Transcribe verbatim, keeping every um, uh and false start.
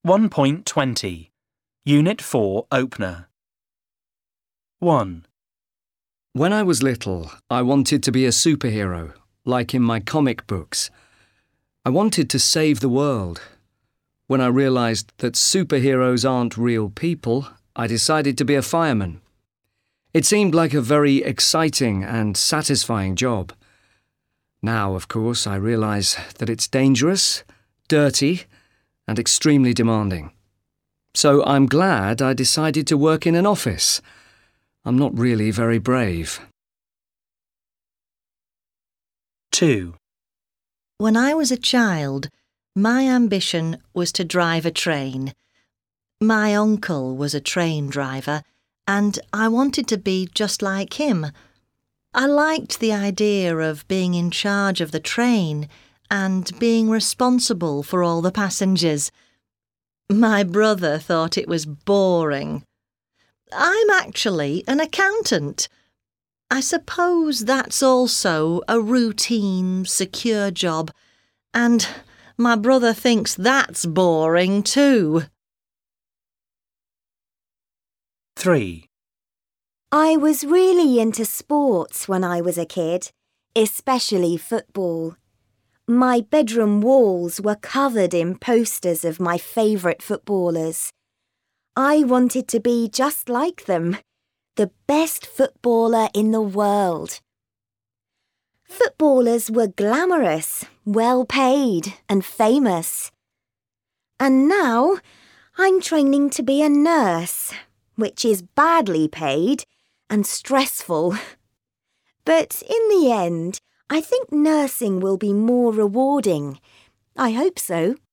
one point twenty. Unit four Opener. one. When I was little, I wanted to be a superhero, like in my comic books. I wanted to save the world. When I realised that superheroes aren't real people, I decided to be a fireman. It seemed like a very exciting and satisfying job. Now, of course, I realise that it's dangerous, dirty, and extremely demanding. So I'm glad I decided to work in an office. I'm not really very brave. two. When I was a child, my ambition was to drive a train. My uncle was a train driver, and I wanted to be just like him. I liked the idea of being in charge of the train and being responsible for all the passengers. My brother thought it was boring. I'm actually an accountant. I suppose that's also a routine, secure job, and my brother thinks that's boring too. three. I was really into sports when I was a kid, especially football. My bedroom walls were covered in posters of my favourite footballers. I wanted to be just like them, the best footballer in the world. Footballers were glamorous, well paid and famous. And now I'm training to be a nurse, which is badly paid and stressful. But in the end, I think nursing will be more rewarding. I hope so.